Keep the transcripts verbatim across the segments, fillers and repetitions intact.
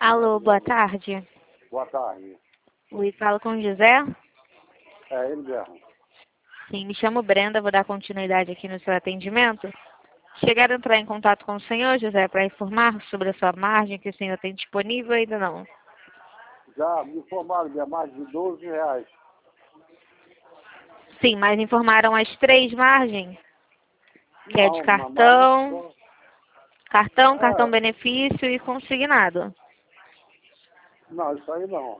Alô, boa tarde. Boa tarde. Oi, falo com o José? É ele mesmo. Sim, me chamo Brenda, vou dar continuidade aqui no seu atendimento. Chegaram a entrar em contato com o senhor, José, para informar sobre a sua margem que o senhor tem disponível ou ainda não? Já me informaram minha margem de doze reais. Sim, mas informaram as três margens, que é de Não, uma margem cartão, só. cartão, cartão É, benefício e consignado. não, isso aí não.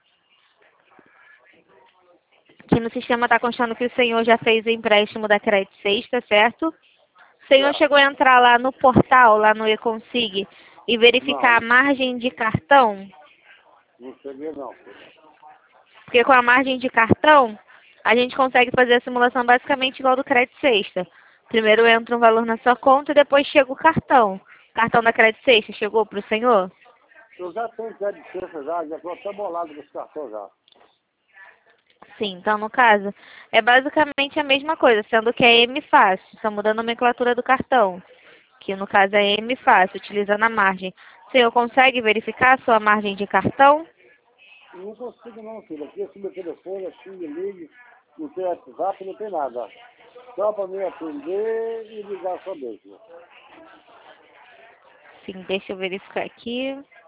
Aqui no sistema está constando que o senhor já fez o empréstimo da Credit Sexta, certo? O senhor Já. chegou a entrar lá no portal, lá no eConsig, e verificar a Não, margem de cartão? não cheguei não. Porque com a margem de cartão, a gente consegue fazer a simulação basicamente igual do Credit Sexta. Primeiro entra um valor na sua conta e depois chega o cartão. Cartão da Credit Sexta chegou para o senhor? Eu já tenho crédito de sexta já, já estou até bolado com esse cartão já. Sim, então no caso, é basicamente a mesma coisa, sendo que é M Fácil, só muda a nomenclatura do cartão, que no caso é M Fácil, utilizando a margem. O senhor consegue verificar a sua margem de cartão? Não consigo não, filho. Aqui esse meu telefone, assim, me ligue, não tem WhatsApp, não tem nada. Só para me atender e ligar só mesmo. Sim, deixa eu verificar aqui.